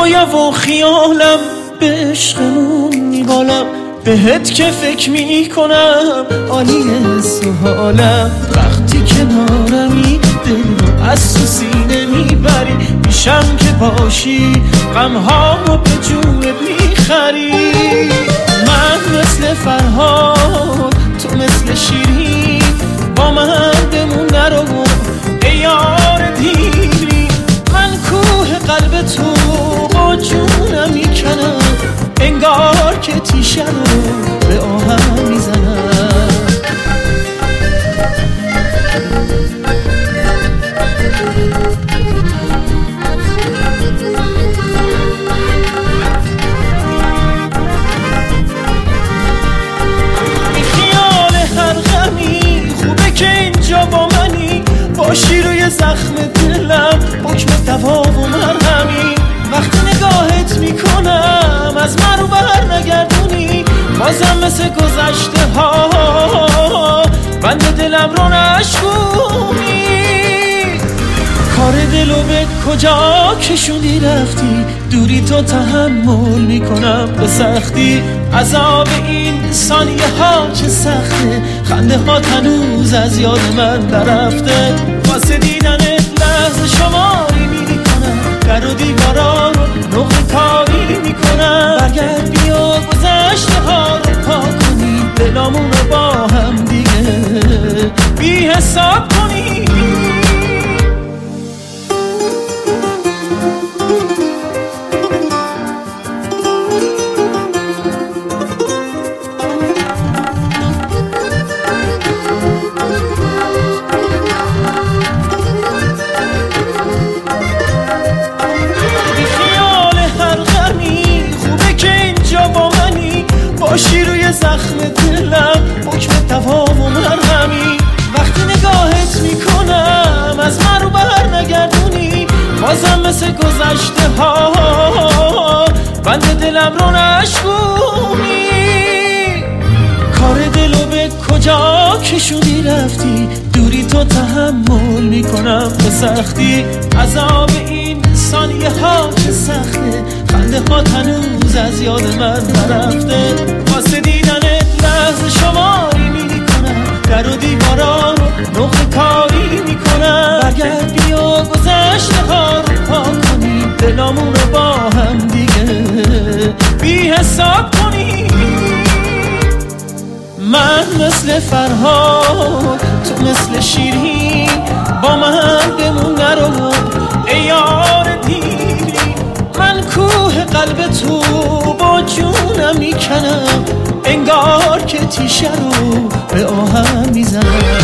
رویا و خیالم به عشقمون میبالم، بهت که فکر میکنم عالیه سوالم. وقتی کنارمی دل رو از تو سینه میبری، میشم که باشی غمها رو به جونت میخری. من مثل فرهاد تو مثل شیرین، با من بمون نرو ای یار دیری. من کوه قلب تو با جونم میکنم، انگار که تیشه رو به آهم میزنم. بی خیال هر غمی خوبه که اینجا با منی، باشی روی زخم دلم حکم دوا و مرهمی. وقتی نگاهت میکنم از من رو بر نگردونی، بازم مثل گذشته ها بند دلم رو نشکونی. کار دلو به کجا کشوندی رفتی، دوری تو تحمل میکنم به سختی. عذاب این ثانیه ها چه سخته، خنده ها هنوز از یاد من نرفته. واسه دیدنت لحظه شماری میکنم، در و دیوارا رو نقطه کاری میکنم. برگرد بیا گذشته ها رو پاک کنی، دلامون رو با هم دیگه بی حساب کنی. باشی روی زخم دلم حکم دوا و مرهمی. وقتی نگاهت میکنم از من رو بر نگردونی، بازم مثل گذشته ها بند دلم رو نشکونی. کار دلو به کجا کشوندی رفتی، دوری تو تحمل میکنم به سختی. عذاب این ثانیه ها چه سخته، خنده ها هنوز از یاد من نرفته. واسه دیدنت لحظه شماری میکنم، در و دیوارا رو نقطه کاری میکنم. برگرد بیا گذشته ها رو پاک کنی، دلامون رو با هم دیگه بی حساب کنی. من مثل فرهاد تو مثل شیرین، با من بمون نرو ای یار دیری. من کوه قلب تو با جونم میکنم، انگار که تیشه رو به آهم میزنم.